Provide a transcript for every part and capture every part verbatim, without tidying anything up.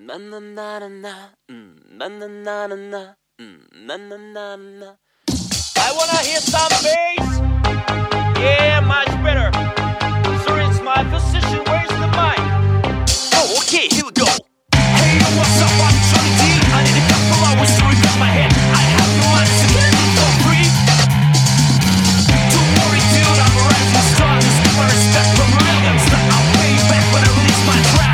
na na na na na na na na na na na na na. I wanna hear some bass. Yeah, much better. So it's my position. Where's the mic? Oh, okay, here we go. Hey, what's up? I'm Johnny D. I need a couple hours to refresh my head. I have no answer to get it for free. Don't worry, dude, I'm a rising star. Just give my respect from real gangsta. I'll pay you back when I release my track.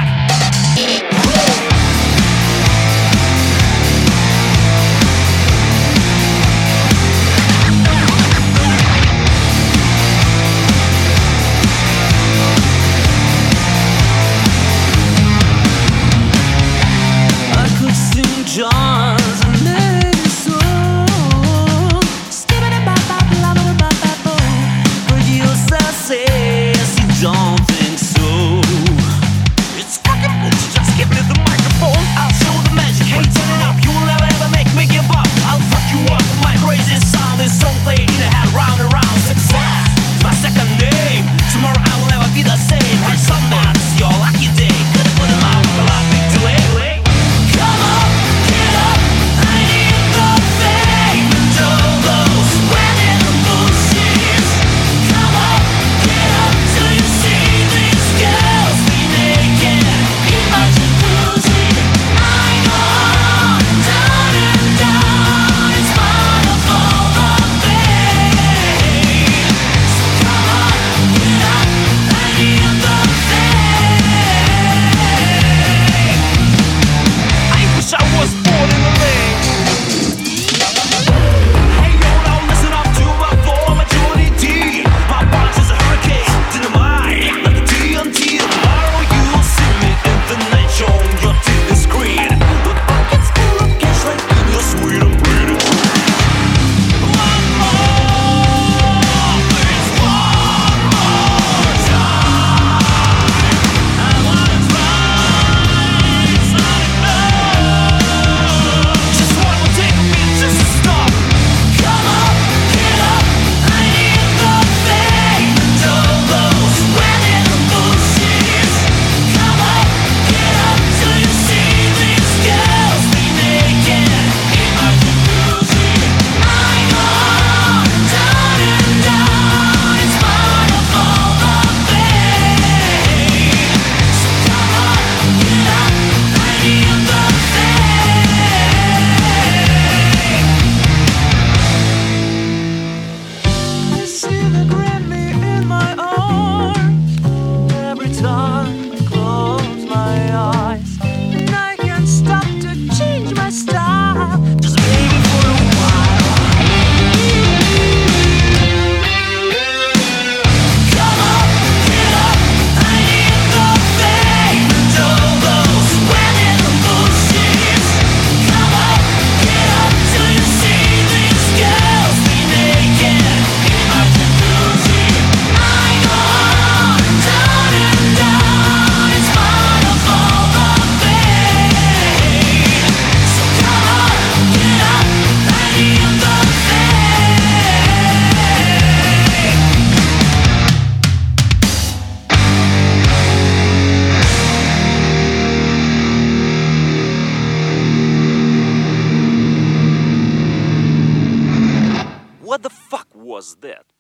John's amazing song. Skip-a-da-ba-ba-ba-ba-ba-ba-bo. Producer says you don't think so. It's fucking bullshit, just give me the microphone. I'll show the magic, hey, turn it up. You will never ever make me give up. I'll fuck you up with my crazy sound. This song played in the head round and round. Success, my second name. Tomorrow I will never be the same. Heard some man, it's your lucky day. Could've put him out with a lot of big delay. Come on. What the fuck was that?